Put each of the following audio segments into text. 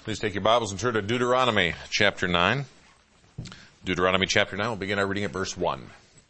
Please take your Bibles and turn to Deuteronomy chapter 9. Deuteronomy chapter 9, we'll begin our reading at verse 1.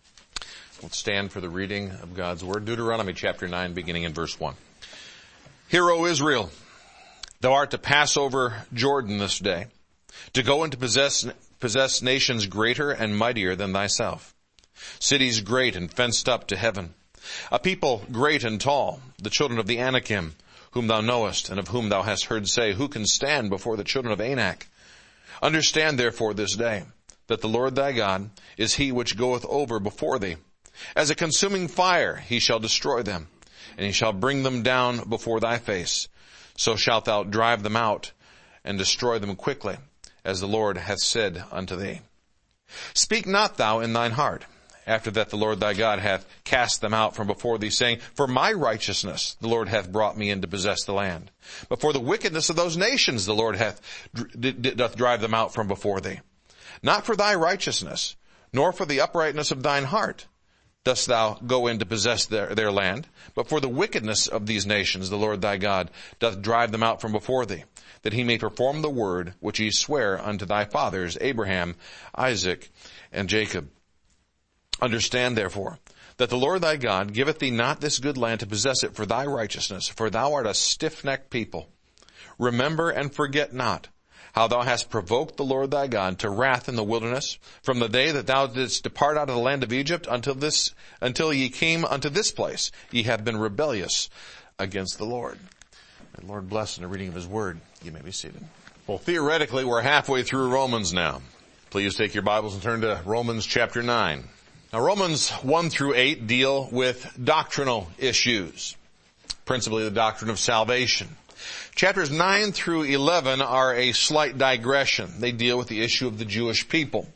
Let's stand for the reading of God's Word. Deuteronomy chapter 9, beginning in verse 1. Hear, O Israel, thou art to pass over Jordan this day, to go and to possess nations greater and mightier than thyself, cities great and fenced up to heaven, a people great and tall, the children of the Anakim, whom thou knowest, and of whom thou hast heard say, who can stand before the children of Anak? Understand therefore this day, that the Lord thy God is he which goeth over before thee. As a consuming fire he shall destroy them, and he shall bring them down before thy face. So shalt thou drive them out, and destroy them quickly, as the Lord hath said unto thee. Speak not thou in thine heart, after that the Lord thy God hath cast them out from before thee, saying, for my righteousness the Lord hath brought me in to possess the land. But for the wickedness of those nations the Lord doth drive them out from before thee. Not for thy righteousness, nor for the uprightness of thine heart dost thou go in to possess their land, but for the wickedness of these nations the Lord thy God doth drive them out from before thee, that he may perform the word which he sware unto thy fathers, Abraham, Isaac, and Jacob. Understand therefore that the Lord thy God giveth thee not this good land to possess it for thy righteousness, for thou art a stiff-necked people. Remember and forget not how thou hast provoked the Lord thy God to wrath in the wilderness, from the day that thou didst depart out of the land of Egypt until ye came unto this place. Ye have been rebellious against the Lord. And Lord bless in the reading of his word. You may be seated. Well, theoretically, we're halfway through Romans now. Please take your Bibles and turn to Romans chapter 9. Now, Romans 1 through 8 deal with doctrinal issues, principally the doctrine of salvation. Chapters 9 through 11 are a slight digression. They deal with the issue of the Jewish people.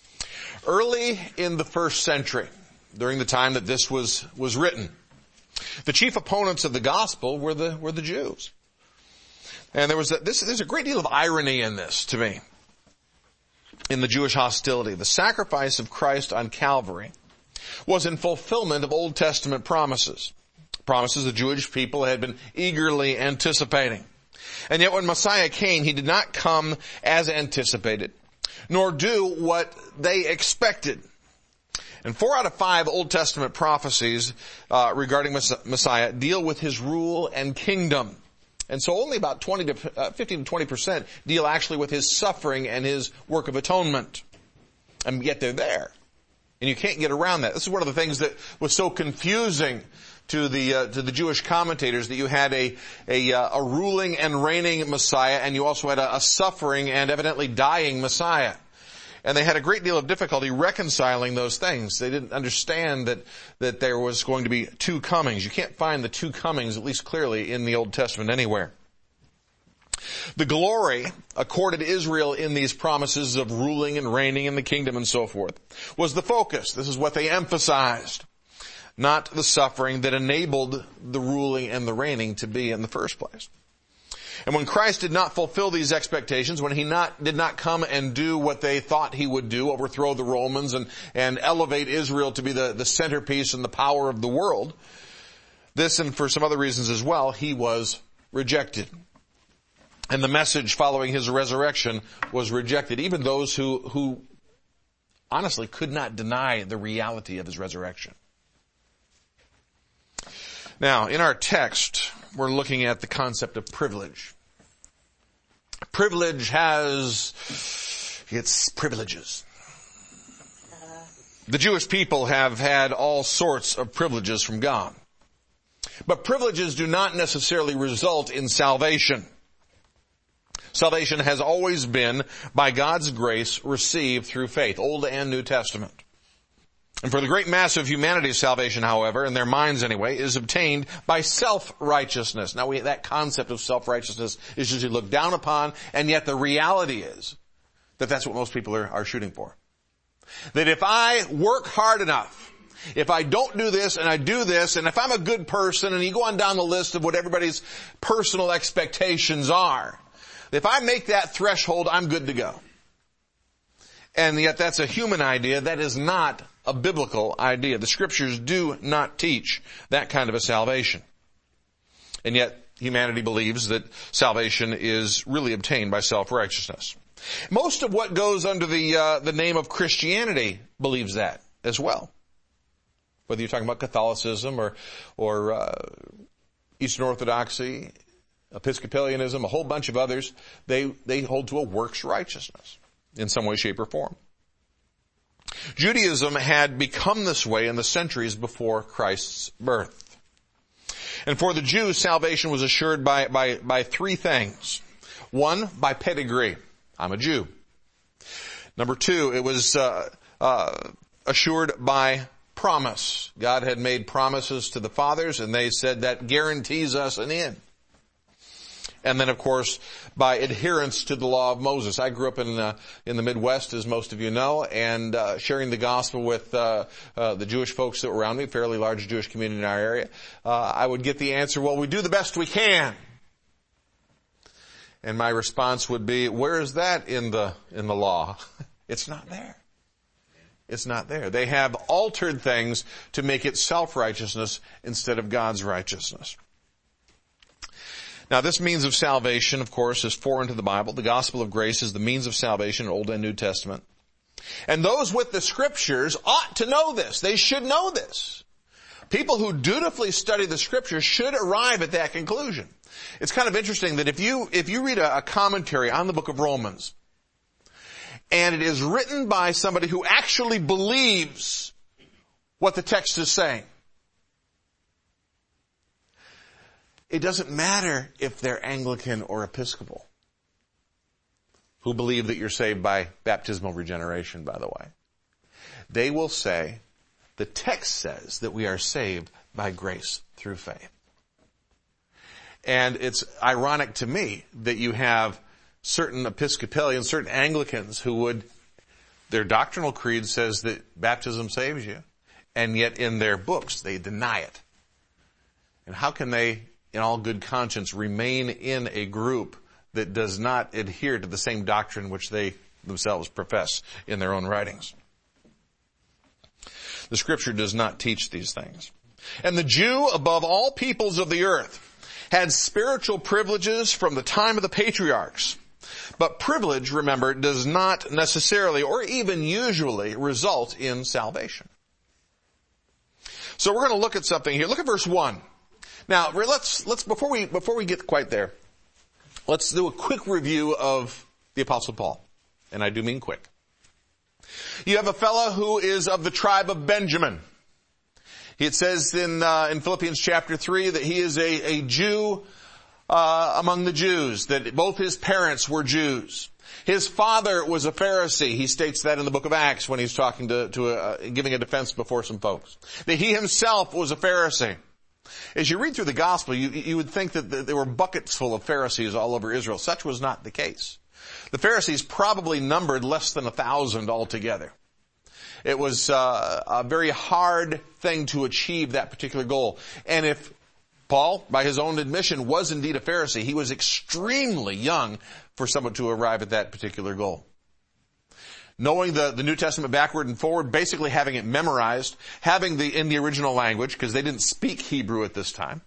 Early in the first century, during the time that this was written, the chief opponents of the gospel were the Jews. And there's a great deal of irony in this to me. In the Jewish hostility, the sacrifice of Christ on Calvary was in fulfillment of Old Testament promises the Jewish people had been eagerly anticipating. And yet when Messiah came, he did not come as anticipated, nor do what they expected. And 4 out of 5 Old Testament prophecies regarding Messiah deal with his rule and kingdom. And so only about 15 to 20% deal actually with his suffering and his work of atonement. And yet they're there. And you can't get around that. This is one of the things that was so confusing to the Jewish commentators, that you had a ruling and reigning Messiah, and you also had a suffering and evidently dying Messiah. And they had a great deal of difficulty reconciling those things. They didn't understand that there was going to be two comings. You can't find the two comings, at least clearly, in the Old Testament anywhere. The glory accorded Israel in these promises of ruling and reigning in the kingdom and so forth was the focus. This is what they emphasized, not the suffering that enabled the ruling and the reigning to be in the first place. And when Christ did not fulfill these expectations, when he did not come and do what they thought he would do, overthrow the Romans and elevate Israel to be the centerpiece and the power of the world, this and for some other reasons as well, he was rejected. And the message following his resurrection was rejected. Even those who honestly could not deny the reality of his resurrection. Now, in our text, we're looking at the concept of privilege. Privilege has its privileges. The Jewish people have had all sorts of privileges from God. But privileges do not necessarily result in salvation. Salvation has always been, by God's grace, received through faith, Old and New Testament. And for the great mass of humanity's salvation, however, in their minds anyway, is obtained by self-righteousness. Now, that concept of self-righteousness is usually looked down upon, and yet the reality is that that's what most people are shooting for. That if I work hard enough, if I don't do this and I do this, and if I'm a good person, and you go on down the list of what everybody's personal expectations are, if I make that threshold, I'm good to go. And yet that's a human idea. That is not a biblical idea. The scriptures do not teach that kind of a salvation. And yet humanity believes that salvation is really obtained by self-righteousness. Most of what goes under the name of Christianity believes that as well. Whether you're talking about Catholicism or Eastern Orthodoxy, Episcopalianism, a whole bunch of others, they hold to a works righteousness in some way, shape, or form. Judaism had become this way in the centuries before Christ's birth. And for the Jews, salvation was assured by three things. One, by pedigree. I'm a Jew. Number two, it was assured by promise. God had made promises to the fathers, and they said that guarantees us an in. And then, of course, by adherence to the law of Moses. I grew up in the Midwest, as most of you know, and sharing the gospel with the Jewish folks that were around me, a fairly large Jewish community in our area. I would get the answer, well, we do the best we can. And my response would be, where is that in the law? It's not there. It's not there. They have altered things to make it self-righteousness instead of God's righteousness. Now, this means of salvation, of course, is foreign to the Bible. The gospel of grace is the means of salvation in Old and New Testament. And those with the scriptures ought to know this. They should know this. People who dutifully study the scriptures should arrive at that conclusion. It's kind of interesting that if you read a commentary on the book of Romans, and it is written by somebody who actually believes what the text is saying, it doesn't matter if they're Anglican or Episcopal, who believe that you're saved by baptismal regeneration, by the way. They will say, the text says that we are saved by grace through faith. And it's ironic to me that you have certain Episcopalians, certain Anglicans their doctrinal creed says that baptism saves you, and yet in their books they deny it. And how can they, in all good conscience, remain in a group that does not adhere to the same doctrine which they themselves profess in their own writings? The scripture does not teach these things. And the Jew, above all peoples of the earth, had spiritual privileges from the time of the patriarchs. But privilege, remember, does not necessarily or even usually result in salvation. So we're going to look at something here. Look at verse 1. Now, let's before we get quite there, let's do a quick review of the Apostle Paul. And I do mean quick. You have a fellow who is of the tribe of Benjamin. It says in Philippians chapter 3 that he is a Jew among the Jews, that both his parents were Jews. His father was a Pharisee. He states that in the book of Acts when he's talking giving a defense before some folks. That he himself was a Pharisee. As you read through the gospel, you would think that there were buckets full of Pharisees all over Israel. Such was not the case. The Pharisees probably numbered less than 1,000 altogether. It was a very hard thing to achieve that particular goal. And if Paul, by his own admission, was indeed a Pharisee, he was extremely young for someone to arrive at that particular goal. Knowing the New Testament backward and forward, basically having it memorized, having in the original language, because they didn't speak Hebrew at this time.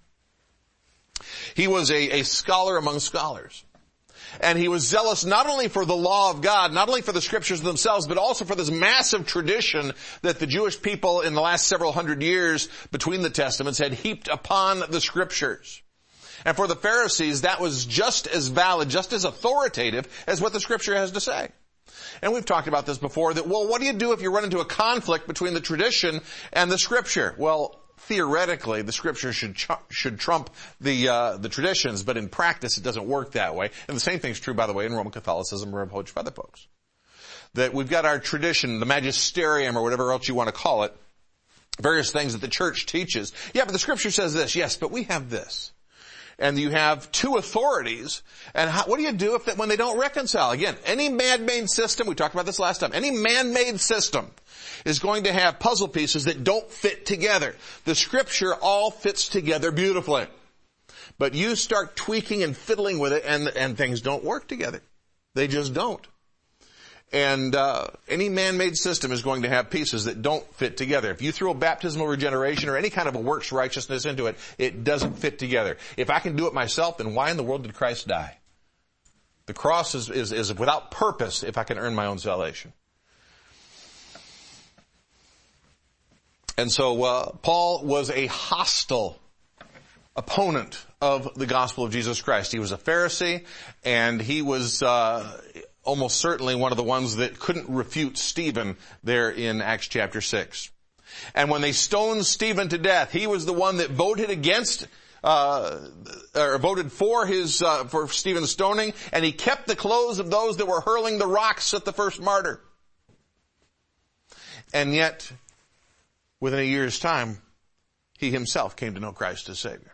He was a scholar among scholars. And he was zealous not only for the law of God, not only for the scriptures themselves, but also for this massive tradition that the Jewish people in the last several hundred years between the testaments had heaped upon the scriptures. And for the Pharisees, that was just as valid, just as authoritative as what the scripture has to say. And we've talked about this before, that, well, what do you do if you run into a conflict between the tradition and the scripture? Well, theoretically, the scripture should trump the traditions, but in practice, it doesn't work that way. And the same thing's true, by the way, in Roman Catholicism or a bunch of other folks. That we've got our tradition, the magisterium, or whatever else you want to call it, various things that the church teaches. Yeah, but the scripture says this. Yes, but we have this. And you have two authorities, and what do you do when they don't reconcile? Again, any man-made system, we talked about this last time, any man-made system is going to have puzzle pieces that don't fit together. The scripture all fits together beautifully. But you start tweaking and fiddling with it, and things don't work together. They just don't. And any man-made system is going to have pieces that don't fit together. If you throw baptismal regeneration or any kind of a works righteousness into it, it doesn't fit together. If I can do it myself, then why in the world did Christ die? The cross is without purpose if I can earn my own salvation. And so Paul was a hostile opponent of the gospel of Jesus Christ. He was a Pharisee, and he was almost certainly one of the ones that couldn't refute Stephen there in Acts chapter 6. And when they stoned Stephen to death, he was the one that voted against or voted for for Stephen's stoning, and he kept the clothes of those that were hurling the rocks at the first martyr. And yet, within a year's time, he himself came to know Christ as Savior.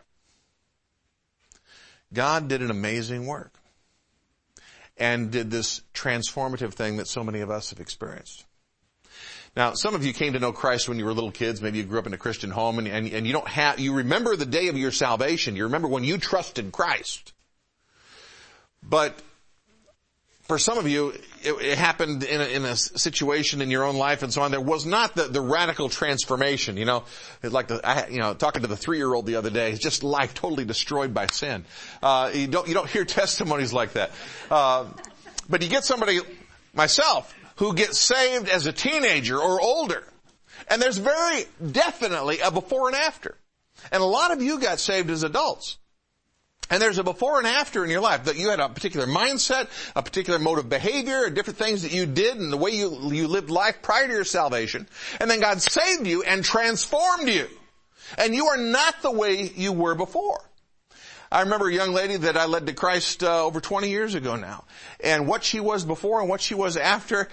God did an amazing work and did this transformative thing that so many of us have experienced. Now, some of you came to know Christ when you were little kids. Maybe you grew up in a Christian home, and you remember the day of your salvation. You remember when you trusted Christ. But for some of you, it happened in a situation in your own life and so on. There was not the radical transformation, like talking to the 3-year-old the other day, just life totally destroyed by sin. You don't hear testimonies like that. But you get somebody, myself, who gets saved as a teenager or older. And there's very definitely a before and after. And a lot of you got saved as adults. And there's a before and after in your life, that you had a particular mindset, a particular mode of behavior, different things that you did and the way you lived life prior to your salvation. And then God saved you and transformed you. And you are not the way you were before. I remember a young lady that I led to Christ over 20 years ago now. And what she was before and what she was after,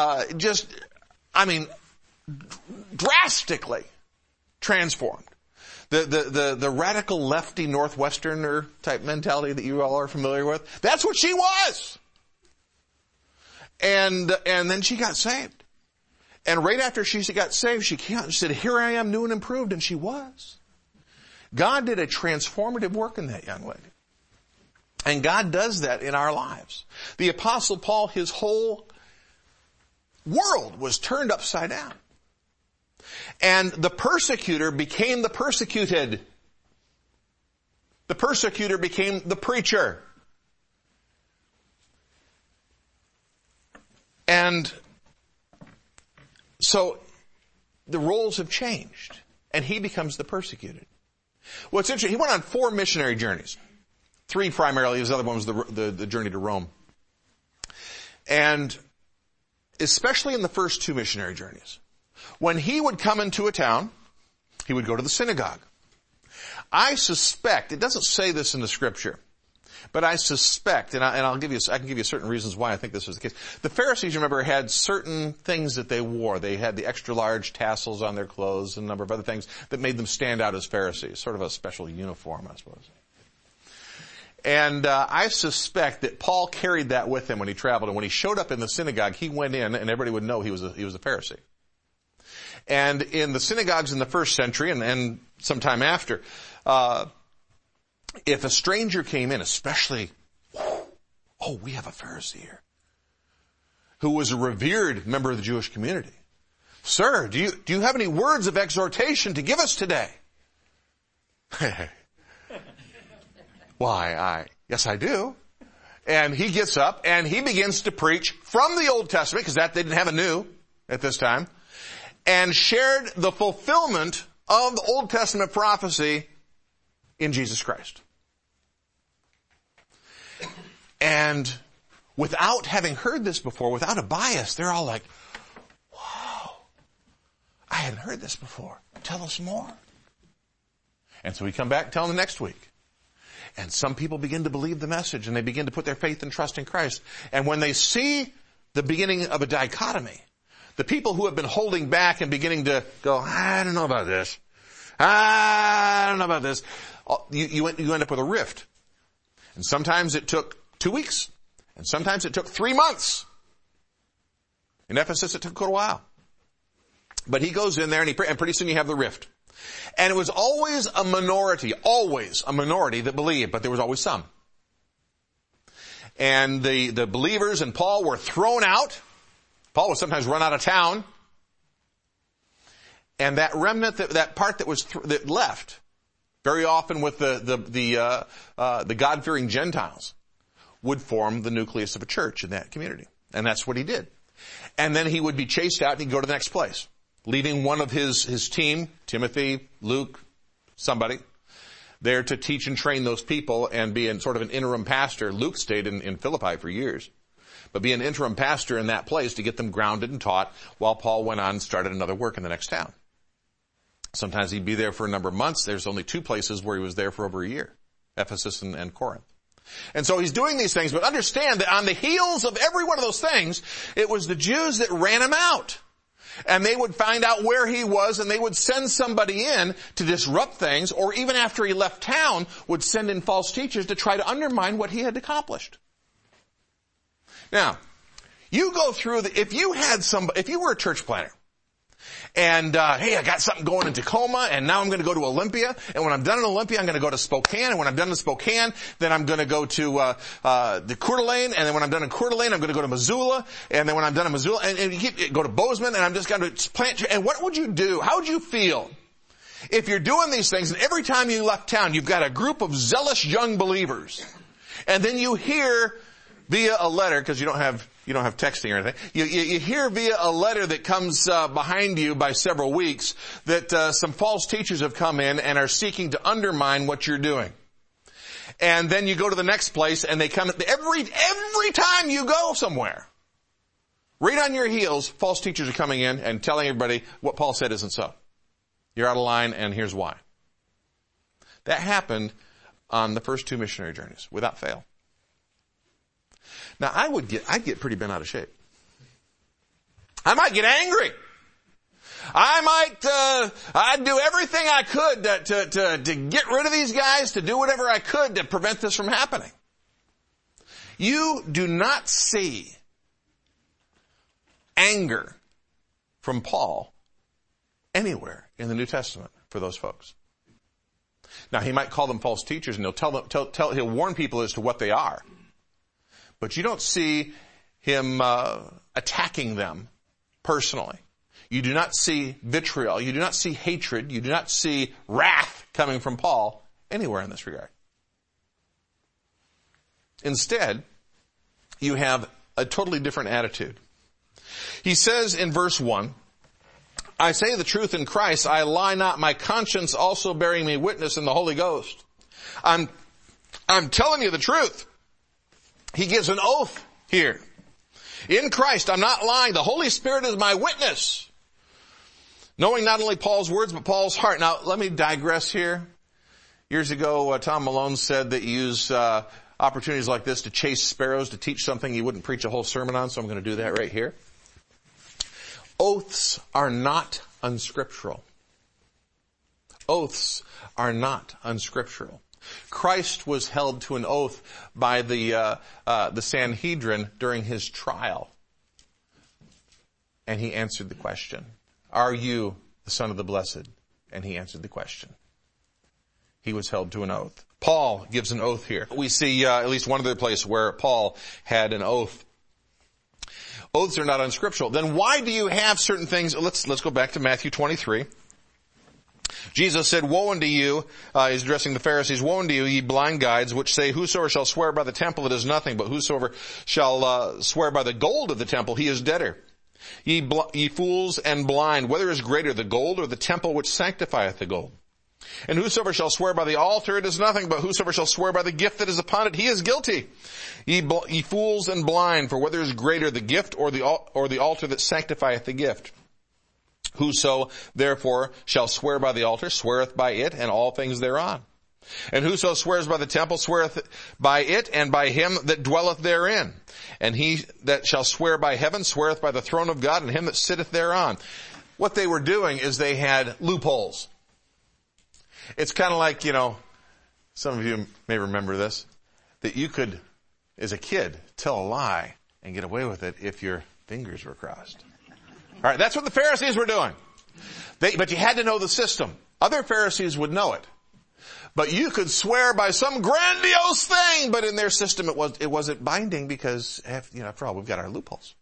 drastically transformed. The radical lefty Northwesterner type mentality that you all are familiar with, that's what she was. And then she got saved. And right after she got saved, she came out and said, "Here I am, new and improved," and she was. God did a transformative work in that young lady. And God does that in our lives. The Apostle Paul, his whole world was turned upside down. And the persecutor became the persecuted. The persecutor became the preacher. And so the roles have changed, and he becomes the persecuted. Well, it's interesting. He went on 4 missionary journeys. 3 primarily. His other one was the journey to Rome. And especially in the first 2 missionary journeys, when he would come into a town, he would go to the synagogue. I suspect, it doesn't say this in the scripture, but I suspect, and I can give you certain reasons why I think this was the case. The Pharisees, remember, had certain things that they wore. They had the extra large tassels on their clothes and a number of other things that made them stand out as Pharisees. Sort of a special uniform, I suppose. And I suspect that Paul carried that with him when he traveled. And when he showed up in the synagogue, he went in and everybody would know he was a Pharisee. And in the synagogues in the first century and sometime after, if a stranger came in, especially, we have a Pharisee here, who was a revered member of the Jewish community. "Sir, do you have any words of exhortation to give us today?" "Why, yes I do." And he gets up and he begins to preach from the Old Testament, because they didn't have a new at this time, and shared the fulfillment of the Old Testament prophecy in Jesus Christ. And without having heard this before, without a bias, they're all like, "Wow, I hadn't heard this before. Tell us more." And so we come back and tell them the next week. And some people begin to believe the message, and they begin to put their faith and trust in Christ. And when they see the beginning of a dichotomy, the people who have been holding back and beginning to go, "I don't know about this. I don't know about this," you end up with a rift. And sometimes it took 2 weeks, and sometimes it took 3 months. In Ephesus, it took quite a while. But he goes in there and pretty soon you have the rift. And it was always a minority that believed, but there was always some. And the believers and Paul were thrown out Paul would sometimes run out of town, and that remnant, that part that left, very often with the God-fearing Gentiles, would form the nucleus of a church in that community. And that's what he did. And then he would be chased out and he'd go to the next place, leaving one of his team, Timothy, Luke, somebody, there to teach and train those people and be sort of an interim pastor. Luke stayed in Philippi for years, but be an interim pastor in that place to get them grounded and taught while Paul went on and started another work in the next town. Sometimes he'd be there for a number of months. There's only 2 places where he was there for over a year, Ephesus and Corinth. And so he's doing these things, but understand that on the heels of every one of those things, it was the Jews that ran him out. And they would find out where he was, and they would send somebody in to disrupt things, or even after he left town, would send in false teachers to try to undermine what he had accomplished. Now, you go through if you were a church planner, and, hey, I got something going in Tacoma, and now I'm going to go to Olympia, and when I'm done in Olympia, I'm going to go to Spokane, and when I'm done in Spokane, then I'm going to go to, the Coeur d'Alene, and then when I'm done in Coeur d'Alene, I'm going to go to Missoula, and then when I'm done in Missoula, and you go to Bozeman, and I'm just going to plant, and what would you do? How would you feel if you're doing these things, and every time you left town, you've got a group of zealous young believers, and then you hear via a letter, because you don't have texting or anything. You hear via a letter that comes behind you by several weeks that some false teachers have come in and are seeking to undermine what you're doing. And then you go to the next place and they come every time you go somewhere. Right on your heels, false teachers are coming in and telling everybody what Paul said isn't so. You're out of line and here's why. That happened on the first 2 missionary journeys without fail. Now, I'd get pretty bent out of shape. I might get angry. I'd do everything I could to get rid of these guys, to do whatever I could to prevent this from happening. You do not see anger from Paul anywhere in the New Testament for those folks. Now, he might call them false teachers, and he'll warn people as to what they are. But you don't see him attacking them personally. You do not see vitriol. You do not see hatred. You do not see wrath coming from Paul anywhere in this regard. Instead, you have a totally different attitude. He says in verse 1, I say the truth in Christ, I lie not, my conscience also bearing me witness in the Holy Ghost. I'm telling you the truth. He gives an oath here. In Christ, I'm not lying. The Holy Spirit is my witness. Knowing not only Paul's words, but Paul's heart. Now, let me digress here. Years ago, Tom Malone said that you use opportunities like this to chase sparrows, to teach something you wouldn't preach a whole sermon on, so I'm going to do that right here. Oaths are not unscriptural. Oaths are not unscriptural. Christ was held to an oath by the Sanhedrin during his trial. And he answered the question, are you the Son of the Blessed? And he answered the question. He was held to an oath. Paul gives an oath here. We see at least one other place where Paul had an oath. Oaths are not unscriptural. Then why do you have certain things? Let's go back to Matthew 23. Jesus said, woe unto you, he's addressing the Pharisees, woe unto you, ye blind guides, which say, whosoever shall swear by the temple, it is nothing, but whosoever shall swear by the gold of the temple, he is debtor. Ye fools and blind, whether is greater, the gold or the temple which sanctifieth the gold? And whosoever shall swear by the altar, it is nothing, but whosoever shall swear by the gift that is upon it, he is guilty. Ye fools and blind, for whether is greater, the gift or the altar that sanctifieth the gift? Whoso therefore shall swear by the altar sweareth by it and all things thereon. And whoso swears by the temple sweareth by it and by him that dwelleth therein. And he that shall swear by heaven sweareth by the throne of God and him that sitteth thereon. What they were doing is they had loopholes. It's kind of like, some of you may remember this, that you could, as a kid, tell a lie and get away with it if your fingers were crossed. All right, that's what the Pharisees were doing. But you had to know the system. Other Pharisees would know it. But you could swear by some grandiose thing, but in their system it wasn't binding because, after all, we've got our loopholes.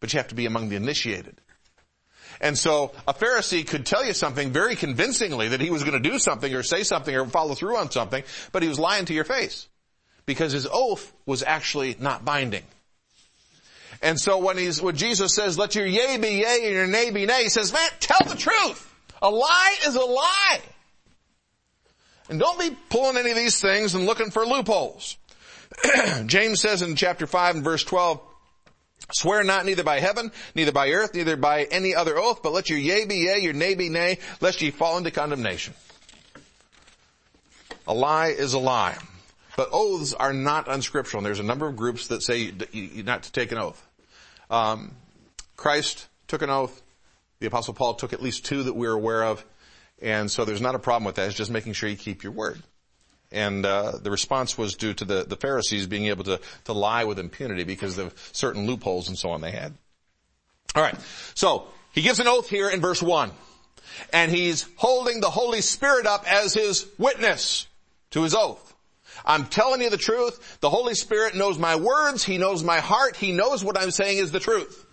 but you have to be among the initiated. And so a Pharisee could tell you something very convincingly that he was going to do something or say something or follow through on something, but he was lying to your face because his oath was actually not binding. And so when Jesus says, let your yea be yea and your nay be nay, he says, man, tell the truth. A lie is a lie. And don't be pulling any of these things and looking for loopholes. James says in chapter 5 and verse 12, swear not neither by heaven, neither by earth, neither by any other oath, but let your yea be yea, your nay be nay, lest ye fall into condemnation. A lie is a lie. But oaths are not unscriptural. And there's a number of groups that say not to take an oath. Christ took an oath. The Apostle Paul took at least 2 that we're aware of. And so there's not a problem with that. It's just making sure you keep your word. And the response was due to the Pharisees being able to lie with impunity because of certain loopholes and so on they had. All right. So he gives an oath here in verse 1. And he's holding the Holy Spirit up as his witness to his oath. I'm telling you the truth. The Holy Spirit knows my words. He knows my heart. He knows what I'm saying is the truth.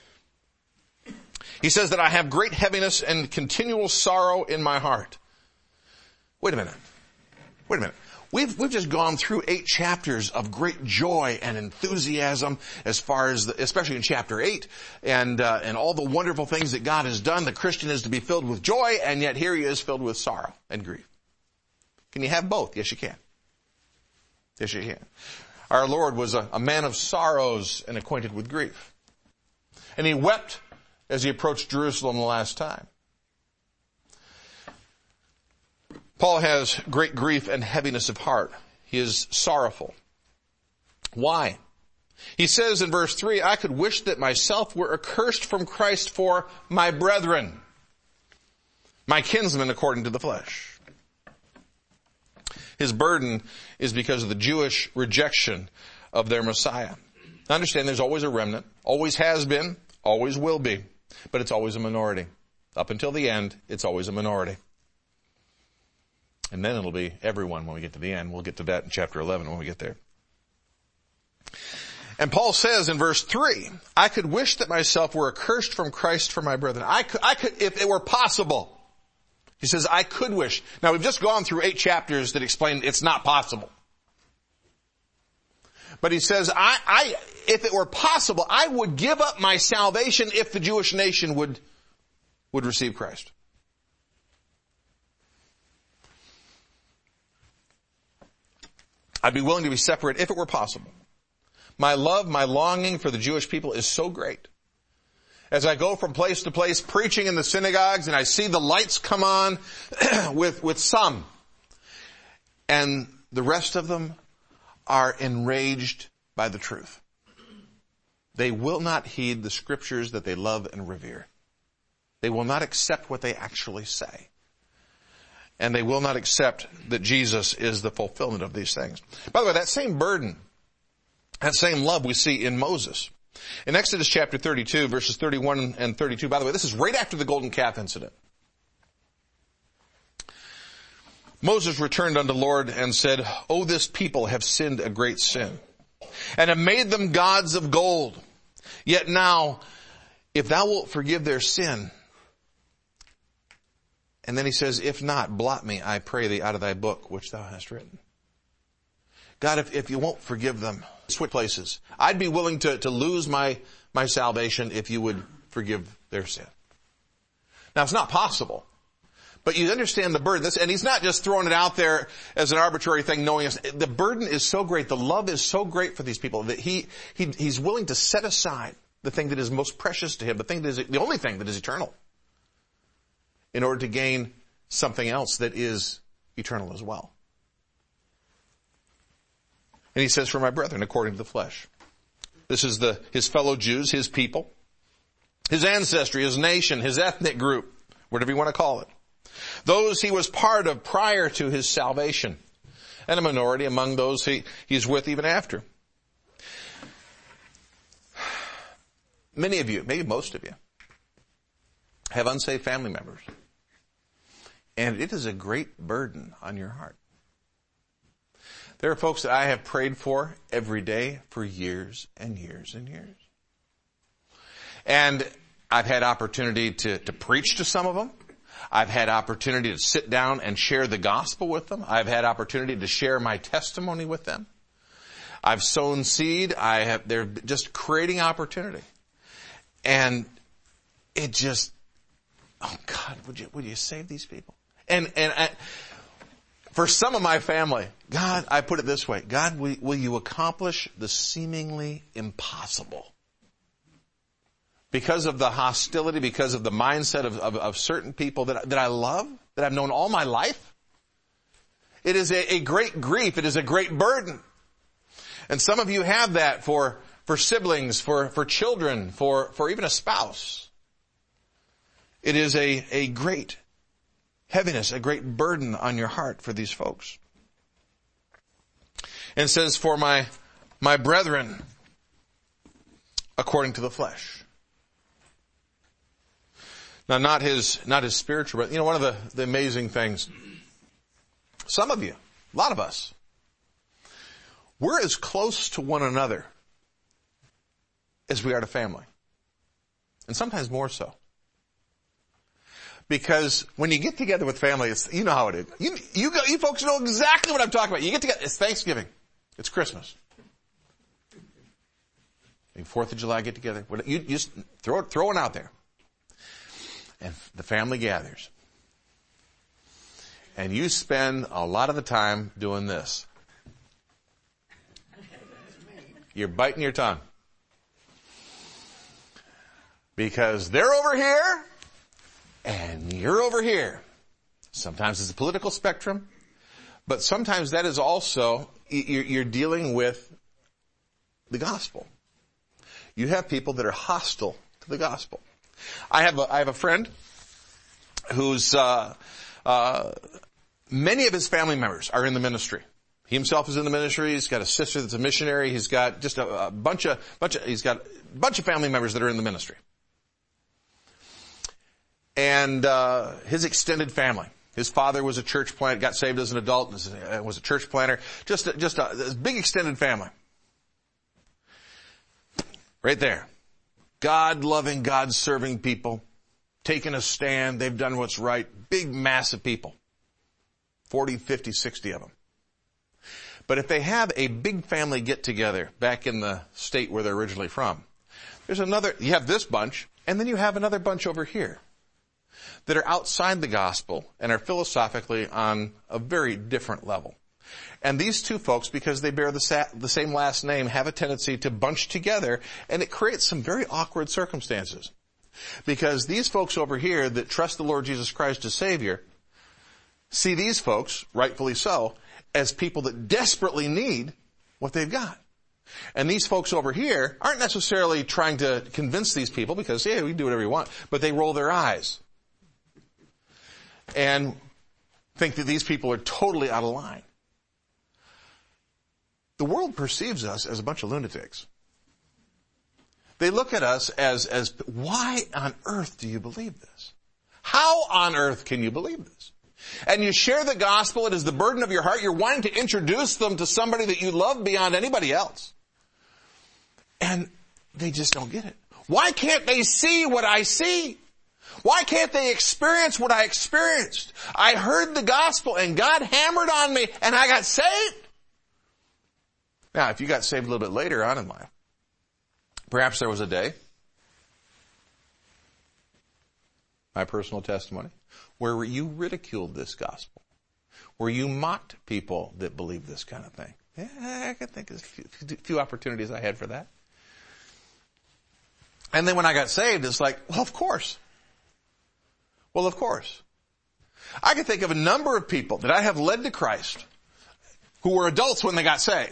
He says that I have great heaviness and continual sorrow in my heart. Wait a minute. We've just gone through 8 chapters of great joy and enthusiasm as far as, especially in chapter 8, and all the wonderful things that God has done. The Christian is to be filled with joy, and yet here he is filled with sorrow and grief. Can you have both? Yes, you can. Yes, you can. Our Lord was a man of sorrows and acquainted with grief. And he wept as he approached Jerusalem the last time. Paul has great grief and heaviness of heart. He is sorrowful. Why? He says in verse 3, I could wish that myself were accursed from Christ for my brethren, my kinsmen according to the flesh. His burden is because of the Jewish rejection of their Messiah. Now understand there's always a remnant, always has been, always will be, but it's always a minority. Up until the end, it's always a minority. And then it'll be everyone when we get to the end. We'll get to that in chapter 11 when we get there. And Paul says in verse 3, I could wish that myself were accursed from Christ for my brethren. I could, if it were possible. He says, I could wish. Now we've just gone through 8 chapters that explain it's not possible. But he says, if it were possible, I would give up my salvation if the Jewish nation would receive Christ. I'd be willing to be separate if it were possible. My love, my longing for the Jewish people is so great. As I go from place to place preaching in the synagogues and I see the lights come on with some, and the rest of them are enraged by the truth. They will not heed the scriptures that they love and revere. They will not accept what they actually say. And they will not accept that Jesus is the fulfillment of these things. By the way, that same burden, that same love we see in Moses. In Exodus chapter 32, verses 31 and 32, by the way, this is right after the golden calf incident. Moses returned unto the Lord and said, O this people have sinned a great sin, and have made them gods of gold. Yet now, if thou wilt forgive their sin, and then he says, if not, blot me, I pray thee, out of thy book which thou hast written. God, if you won't forgive them, switch places. I'd be willing to lose my salvation if you would forgive their sin. Now, it's not possible. But you understand the burden. And he's not just throwing it out there as an arbitrary thing, knowing us. The burden is so great. The love is so great for these people that he's willing to set aside the thing that is most precious to him, the only thing that is eternal, in order to gain something else that is eternal as well. And he says, for my brethren, according to the flesh. This is his fellow Jews, his people, his ancestry, his nation, his ethnic group, whatever you want to call it. Those he was part of prior to his salvation, and a minority among those he's with even after. Many of you, maybe most of you, have unsaved family members. And it is a great burden on your heart. There are folks that I have prayed for every day for years and years and years. And I've had opportunity to preach to some of them. I've had opportunity to sit down and share the gospel with them. I've had opportunity to share my testimony with them. I've sown seed. They're just creating opportunity. And it just, oh God, would you save these people? And for some of my family, God, I put it this way, God, will you accomplish the seemingly impossible? Because of the hostility, because of the mindset of certain people that I love, that I've known all my life. It is a great grief. It is a great burden. And some of you have that for siblings, for children, for even a spouse. It is a great heaviness, a great burden on your heart for these folks. And it says, for my brethren, according to the flesh. Now, not his spiritual, but, one of the amazing things, some of you, a lot of us, we're as close to one another as we are to family. And sometimes more so. Because when you get together with family, you know how it is. You folks know exactly what I'm talking about. You get together, it's Thanksgiving. It's Christmas. 4th of July get together. You just throw one out there. And the family gathers. And you spend a lot of the time doing this. You're biting your tongue. Because they're over here, and you're over here. Sometimes it's a political spectrum, but sometimes that is also, you're dealing with the gospel. You have people that are hostile to the gospel. I have a friend who's, many of his family members are in the ministry. He himself is in the ministry. He's got a sister that's a missionary. He's got just he's got a bunch of family members that are in the ministry. And, his extended family. His father was a church planter, got saved as an adult, was a church planter. Just a big extended family. Right there. God-loving, God-serving people, taking a stand, they've done what's right, big, massive people. 40, 50, 60 of them. But if they have a big family get-together back in the state where they're originally from, you have this bunch, and then you have another bunch over here that are outside the gospel and are philosophically on a very different level. And these two folks, because they bear the same last name, have a tendency to bunch together, and it creates some very awkward circumstances. Because these folks over here that trust the Lord Jesus Christ as Savior see these folks, rightfully so, as people that desperately need what they've got. And these folks over here aren't necessarily trying to convince these people because, yeah, we can do whatever we want, but they roll their eyes and think that these people are totally out of line. The world perceives us as a bunch of lunatics. They look at us as why on earth do you believe this? How on earth can you believe this? And you share the gospel, it is the burden of your heart, you're wanting to introduce them to somebody that you love beyond anybody else. And they just don't get it. Why can't they see what I see? Why can't they experience what I experienced? I heard the gospel and God hammered on me and I got saved. Now, if you got saved a little bit later on in life, perhaps there was a day, my personal testimony, where you ridiculed this gospel, where you mocked people that believe this kind of thing. Yeah, I can think of a few opportunities I had for that. And then when I got saved, it's like, well, of course. Well, of course. I can think of a number of people that I have led to Christ who were adults when they got saved.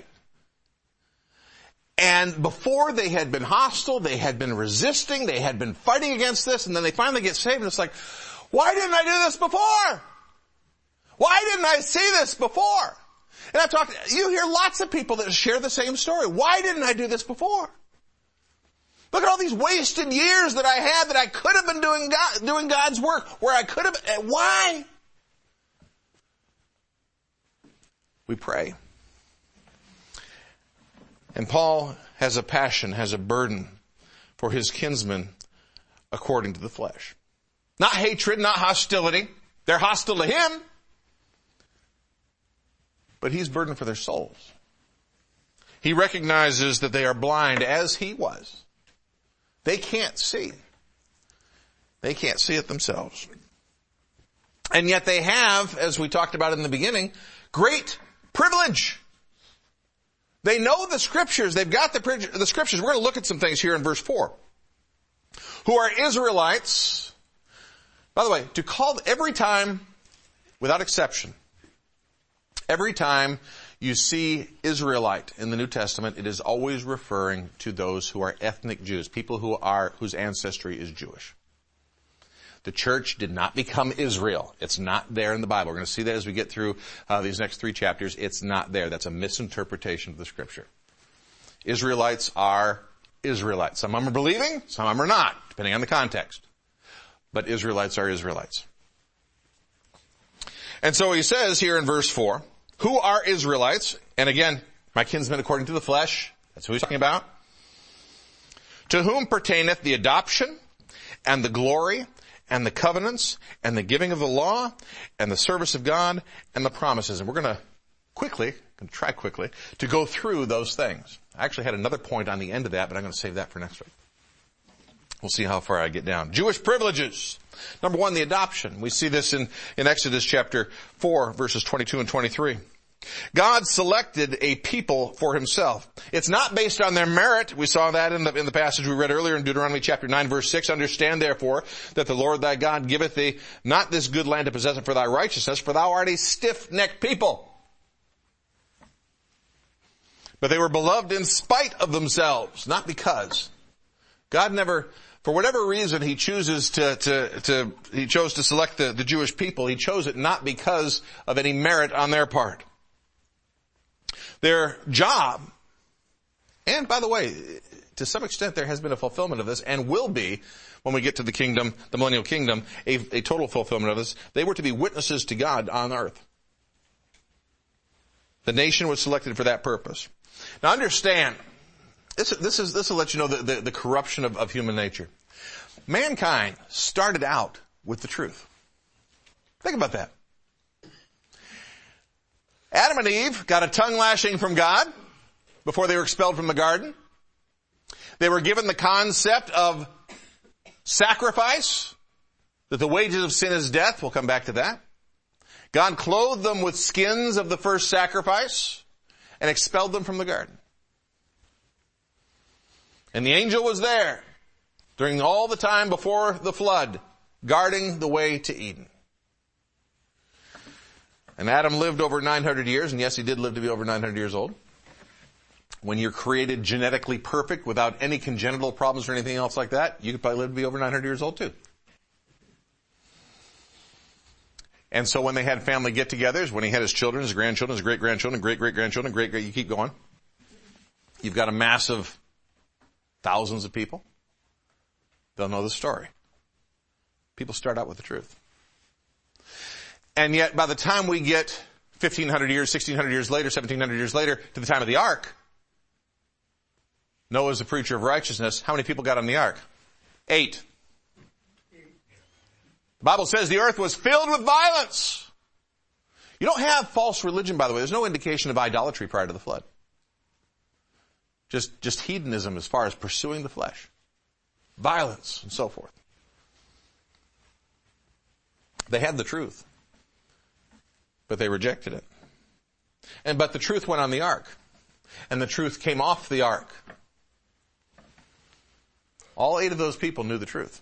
And before they had been hostile, they had been resisting, they had been fighting against this, and then they finally get saved and it's like, why didn't I do this before? Why didn't I see this before? And you hear lots of people that share the same story. Why didn't I do this before? Look at all these wasted years that I had that I could have been doing God's work, where I could have, why? We pray. And Paul has a passion, has a burden for his kinsmen according to the flesh. Not hatred, not hostility. They're hostile to him. But he's burdened for their souls. He recognizes that they are blind as he was. They can't see. They can't see it themselves. And yet they have, as we talked about in the beginning, great privilege. They know the Scriptures. They've got the Scriptures. We're going to look at some things here in verse 4. Who are Israelites. By the way, to call every time, without exception, every time you see Israelite in the New Testament, it is always referring to those who are ethnic Jews, people whose ancestry is Jewish. The church did not become Israel. It's not there in the Bible. We're going to see that as we get through these next 3 chapters. It's not there. That's a misinterpretation of the Scripture. Israelites are Israelites. Some of them are believing, some of them are not, depending on the context. But Israelites are Israelites. And so he says here in verse 4, who are Israelites? And again, my kinsmen according to the flesh. That's who he's talking about. To whom pertaineth the adoption and the glory and the covenants and the giving of the law and the service of God and the promises. And we're going to try quickly to go through those things. I actually had another point on the end of that, but I'm going to save that for next week. We'll see how far I get down. Jewish privileges. Number 1, the adoption. We see this in Exodus chapter 4, verses 22 and 23. God selected a people for himself. It's not based on their merit. We saw that in the passage we read earlier in Deuteronomy chapter 9, verse 6. Understand therefore that the Lord thy God giveth thee not this good land to possess it for thy righteousness, for thou art a stiff-necked people. But they were beloved in spite of themselves, not because. God never, for whatever reason he chooses he chose to select the Jewish people. He chose it not because of any merit on their part. Their job, and by the way, to some extent there has been a fulfillment of this and will be when we get to the kingdom, the millennial kingdom, a total fulfillment of this. They were to be witnesses to God on earth. The nation was selected for that purpose. Now understand, this will let you know the corruption of human nature. Mankind started out with the truth. Think about that. Adam and Eve got a tongue lashing from God before they were expelled from the garden. They were given the concept of sacrifice, that the wages of sin is death. We'll come back to that. God clothed them with skins of the first sacrifice and expelled them from the garden. And the angel was there during all the time before the flood, guarding the way to Eden. And Adam lived over 900 years, and yes, he did live to be over 900 years old. When you're created genetically perfect without any congenital problems or anything else like that, you could probably live to be over 900 years old too. And so when they had family get-togethers, when he had his children, his grandchildren, his great-grandchildren, great-great-grandchildren, great-great, you keep going. You've got a mass of thousands of people. They'll know the story. People start out with the truth. And yet, by the time we get 1,500 years, 1,600 years later, 1,700 years later, to the time of the ark, Noah's the preacher of righteousness. How many people got on the ark? 8. The Bible says the earth was filled with violence. You don't have false religion, by the way. There's no indication of idolatry prior to the flood. Just hedonism as far as pursuing the flesh. Violence and so forth. They had the truth, but they rejected it. But the truth went on the ark, and the truth came off the ark. All 8 of those people knew the truth.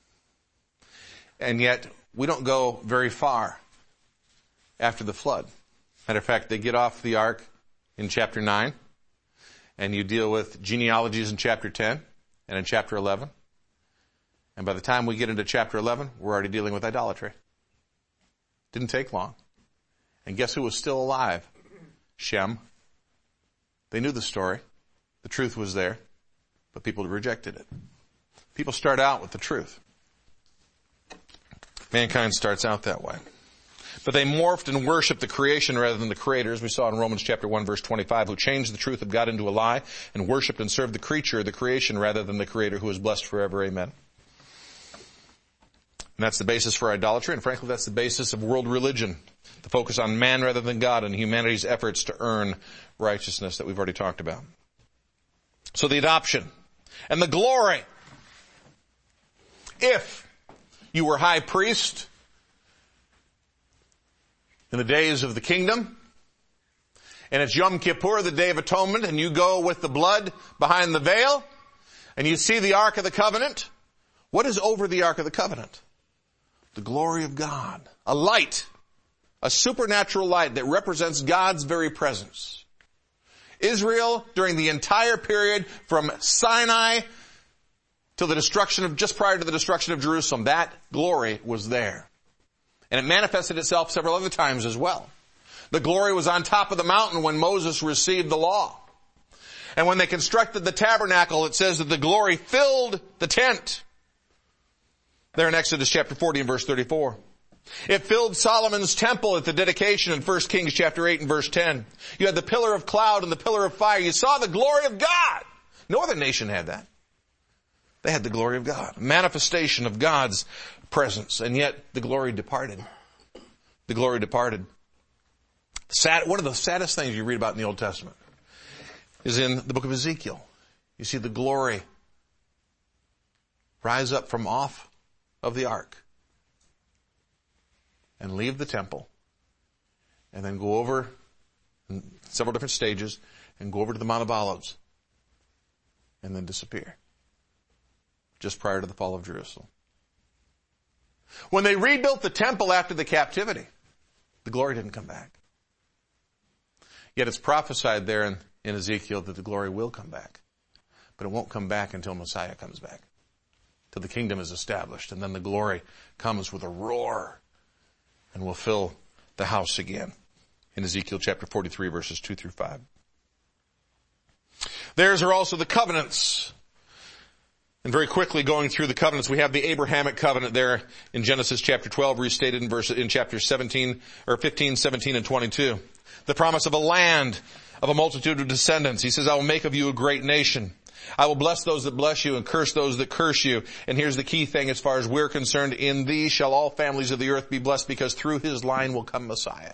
And yet, we don't go very far after the flood. Matter of fact, they get off the ark in chapter 9, and you deal with genealogies in chapter 10 and in chapter 11. And by the time we get into chapter 11, we're already dealing with idolatry. Didn't take long. And guess who was still alive? Shem. They knew the story. The truth was there, but people rejected it. People start out with the truth. Mankind starts out that way. But they morphed and worshiped the creation rather than the Creator, as we saw in Romans chapter 1, verse 25, who changed the truth of God into a lie and worshiped and served the creature, the creation, rather than the Creator, who is blessed forever. Amen. And that's the basis for idolatry, and frankly, that's the basis of world religion. The focus on man rather than God and humanity's efforts to earn righteousness that we've already talked about. So the adoption and the glory. If you were high priest in the days of the kingdom, and it's Yom Kippur, the Day of Atonement, and you go with the blood behind the veil, and you see the Ark of the Covenant, what is over the Ark of the Covenant? The glory of God. A light. A supernatural light that represents God's very presence. Israel, during the entire period from Sinai till the destruction of, just prior to the destruction of Jerusalem, that glory was there. And it manifested itself several other times as well. The glory was on top of the mountain when Moses received the law. And when they constructed the tabernacle, it says that the glory filled the tent. There in Exodus chapter 40 and verse 34. It filled Solomon's temple at the dedication in 1 Kings chapter 8 and verse 10. You had the pillar of cloud and the pillar of fire. You saw the glory of God. No other nation had that. They had the glory of God. A manifestation of God's presence. And yet the glory departed. The glory departed. One of the saddest things you read about in the Old Testament is in the book of Ezekiel. You see the glory rise up from off of the ark and leave the temple and then go over in several different stages and go over to the Mount of Olives and then disappear just prior to the fall of Jerusalem. When they rebuilt the temple after the captivity, the glory didn't come back. Yet it's prophesied there in Ezekiel that the glory will come back. But it won't come back until Messiah comes back. Till the kingdom is established. And then the glory comes with a roar and will fill the house again. In Ezekiel chapter 43 verses 2 through 5. Theirs are also the covenants. And very quickly going through the covenants, we have the Abrahamic covenant there in Genesis chapter 12, restated in chapter 17, or 15, 17, and 22. The promise of a land, of a multitude of descendants. He says, I will make of you a great nation. I will bless those that bless you and curse those that curse you. And here's the key thing as far as we're concerned. In thee shall all families of the earth be blessed, because through his line will come Messiah.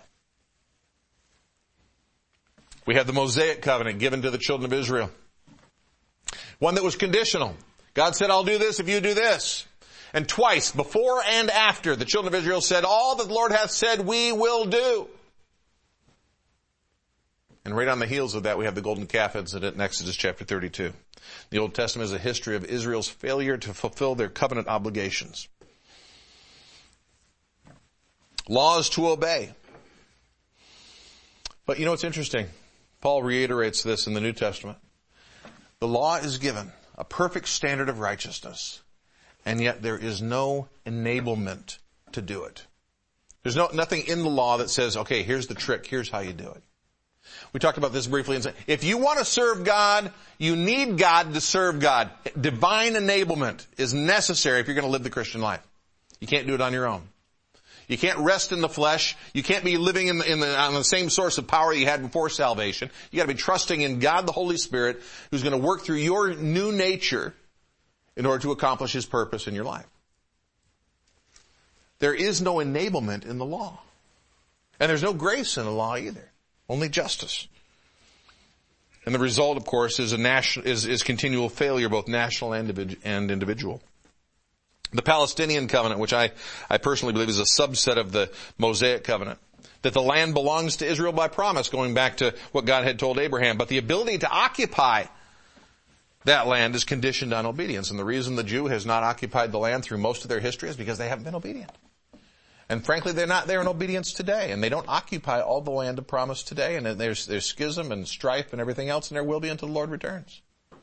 We have the Mosaic covenant given to the children of Israel. One that was conditional. God said, I'll do this if you do this. And twice, before and after, the children of Israel said, all that the Lord hath said we will do. And right on the heels of that, we have the golden calf incident in Exodus chapter 32. The Old Testament is a history of Israel's failure to fulfill their covenant obligations. Laws to obey. But you know what's interesting? Paul reiterates this in the New Testament. The law is given a perfect standard of righteousness, and yet there is no enablement to do it. There's nothing in the law that says, okay, here's the trick, here's how you do it. We talked about this briefly. If you want to serve God, you need God to serve God. Divine enablement is necessary if you're going to live the Christian life. You can't do it on your own. You can't rest in the flesh. You can't be living on the same source of power you had before salvation. You got to be trusting in God the Holy Spirit, who's going to work through your new nature in order to accomplish his purpose in your life. There is no enablement in the law. And there's no grace in the law either. Only justice. And the result, of course, is continual failure, both national and individual. The Palestinian covenant, which I personally believe is a subset of the Mosaic covenant, that the land belongs to Israel by promise, going back to what God had told Abraham. But the ability to occupy that land is conditioned on obedience. And the reason the Jew has not occupied the land through most of their history is because they haven't been obedient. And frankly, they're not there in obedience today. And they don't occupy all the land of promise today. And there's schism and strife and everything else, and there will be until the Lord returns.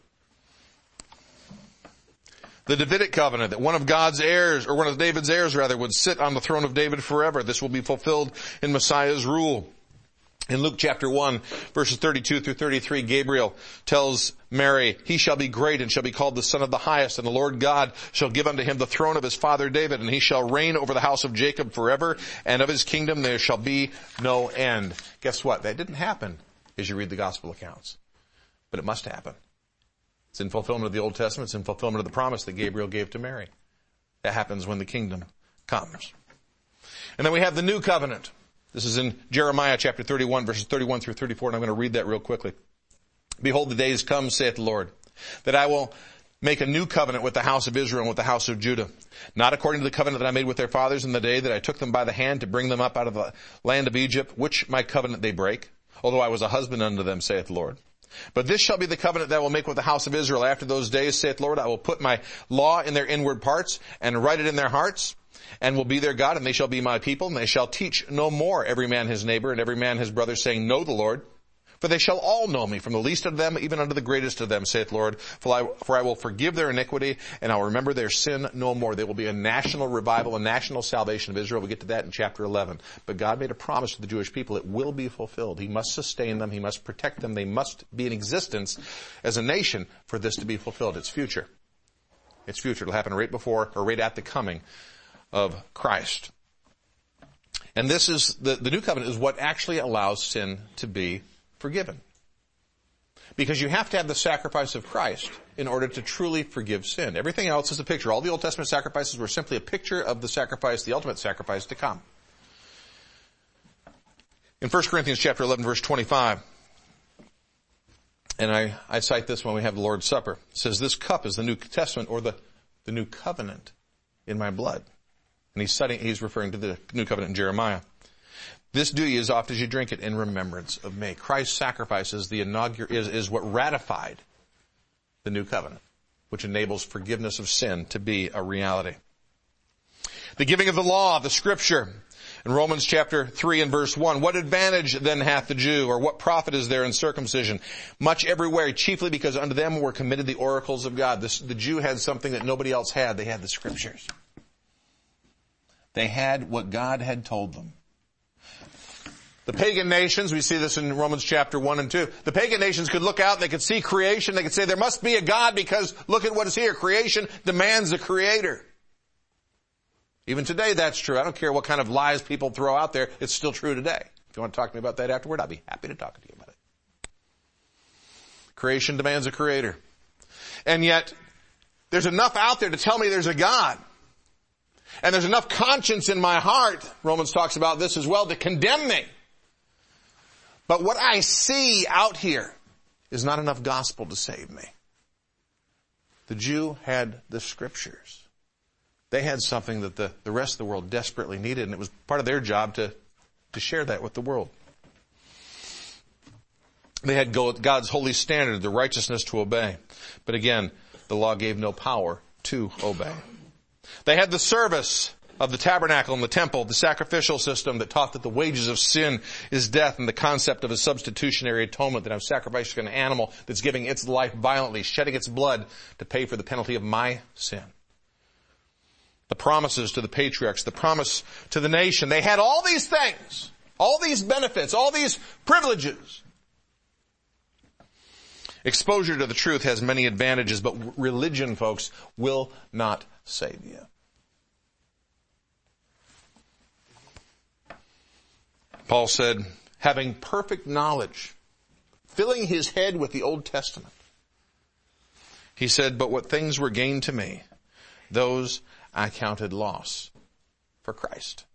The Davidic covenant, that one of God's heirs, or one of David's heirs rather, would sit on the throne of David forever. This will be fulfilled in Messiah's rule. In Luke chapter 1, verses 32 through 33, Gabriel tells Mary, he shall be great and shall be called the Son of the Highest, and the Lord God shall give unto him the throne of his father David, and he shall reign over the house of Jacob forever, and of his kingdom there shall be no end. Guess what? That didn't happen as you read the gospel accounts. But it must happen. It's in fulfillment of the Old Testament. It's in fulfillment of the promise that Gabriel gave to Mary. That happens when the kingdom comes. And then we have the new covenant. This is in Jeremiah chapter 31, verses 31 through 34, and I'm going to read that real quickly. Behold, the days come, saith the Lord, that I will make a new covenant with the house of Israel and with the house of Judah, not according to the covenant that I made with their fathers in the day that I took them by the hand to bring them up out of the land of Egypt, which my covenant they break, although I was a husband unto them, saith the Lord. But this shall be the covenant that I will make with the house of Israel after those days, saith the Lord. I will put my law in their inward parts and write it in their hearts, and will be their God, and they shall be my people, and they shall teach no more every man his neighbor and every man his brother, saying, Know the Lord. For they shall all know me, from the least of them even unto the greatest of them, saith the Lord. For I will forgive their iniquity, and I'll remember their sin no more. There will be a national revival, a national salvation of Israel. We'll get to that in chapter 11. But God made a promise to the Jewish people. It will be fulfilled. He must sustain them. He must protect them. They must be in existence as a nation for this to be fulfilled. It's future. It's future. It'll happen right before or right at the coming of Christ. And this is, the new covenant is what actually allows sin to be forgiven. Because you have to have the sacrifice of Christ in order to truly forgive sin. Everything else is a picture. All the Old Testament sacrifices were simply a picture of the sacrifice, the ultimate sacrifice to come. In 1 Corinthians chapter 11, verse 25, and I cite this when we have the Lord's Supper, it says, This cup is the New Testament, or the new covenant in my blood. And he's referring to the new covenant in Jeremiah. This do ye as oft as you drink it in remembrance of me. Christ's sacrifice is what ratified the new covenant, which enables forgiveness of sin to be a reality. The giving of the law, the scripture. In Romans chapter 3 and verse 1, what advantage then hath the Jew, or what profit is there in circumcision? Much everywhere, chiefly because unto them were committed the oracles of God. The Jew had something that nobody else had. They had the scriptures. They had what God had told them. The pagan nations, we see this in Romans chapter 1 and 2, the pagan nations could look out and they could see creation. They could say there must be a God because look at what is here. Creation demands a creator. Even today that's true. I don't care what kind of lies people throw out there. It's still true today. If you want to talk to me about that afterward, I'll be happy to talk to you about it. Creation demands a creator. And yet, there's enough out there to tell me there's a God. And there's enough conscience in my heart, Romans talks about this as well, to condemn me. But what I see out here is not enough gospel to save me. The Jew had the scriptures. They had something that the rest of the world desperately needed, and it was part of their job to share that with the world. They had God's holy standard, the righteousness to obey. But again, the law gave no power to obey. They had the service of the tabernacle and the temple, the sacrificial system that taught that the wages of sin is death, and the concept of a substitutionary atonement, that I'm sacrificing an animal that's giving its life violently, shedding its blood to pay for the penalty of my sin. The promises to the patriarchs, the promise to the nation. They had all these things, all these benefits, all these privileges. Exposure to the truth has many advantages, but religion, folks, will not save you. Paul said, having perfect knowledge, filling his head with the Old Testament, he said, but what things were gained to me, those I counted loss for Christ.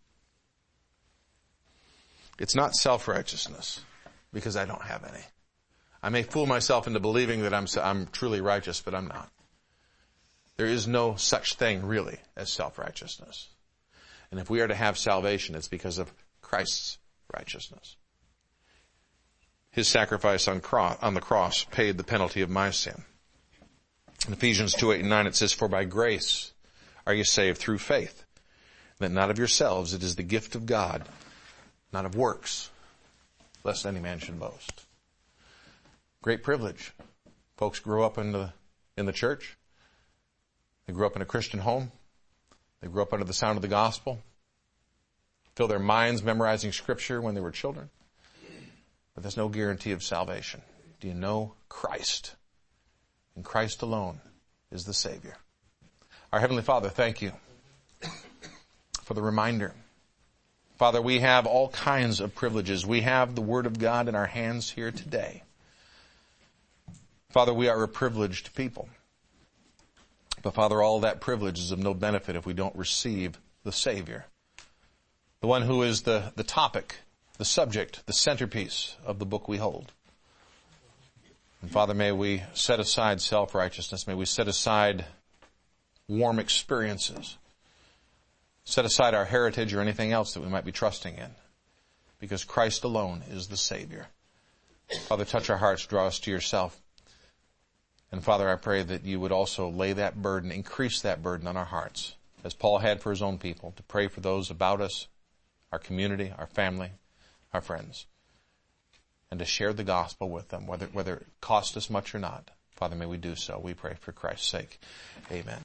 It's not self-righteousness, because I don't have any. I may fool myself into believing that I'm truly righteous, but I'm not. There is no such thing, really, as self-righteousness. And if we are to have salvation, it's because of Christ's righteousness. His sacrifice on the cross paid the penalty of my sin. In Ephesians 2:8 and 9, it says, For by grace are you saved through faith, that not of yourselves, it is the gift of God, not of works, lest any man should boast. Great privilege. Folks grew up in the church. They grew up in a Christian home. They grew up under the sound of the gospel. Fill their minds memorizing scripture when they were children. but there's no guarantee of salvation. Do you know Christ? And Christ alone is the Savior. Our Heavenly Father, thank you for the reminder. Father, we have all kinds of privileges. We have the Word of God in our hands here today. Father, we are a privileged people. But Father, all that privilege is of no benefit if we don't receive the Savior, the one who is the topic, the subject, the centerpiece of the book we hold. And Father, may we set aside self-righteousness. May we set aside warm experiences. Set aside our heritage or anything else that we might be trusting in. Because Christ alone is the Savior. Father, touch our hearts, draw us to yourself. And Father, I pray that you would also lay that burden, increase that burden on our hearts, as Paul had for his own people, to pray for those about us, our community, our family, our friends, and to share the gospel with them, whether it costs us much or not. Father, may we do so. We pray for Christ's sake. Amen.